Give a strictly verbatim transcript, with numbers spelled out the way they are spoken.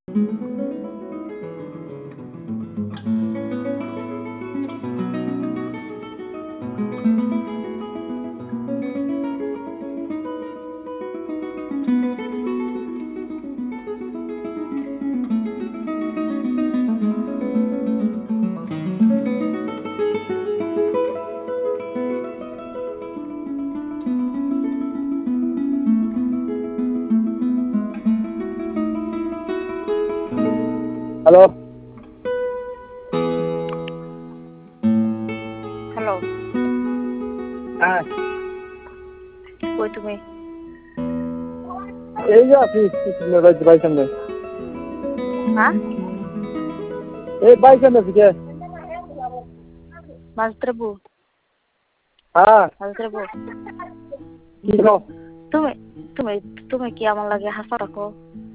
Hello hello হ্যাঁ কই তুমি? এই যে আছি বাইক সামনে হ্যাঁ এই বাইক সামনে আছি কে মাঝদ্রবু হ্যাঁ মাঝদ্রবু কি কও তুমি তুমি তুমি কি আমার লাগে হাসা রাখো?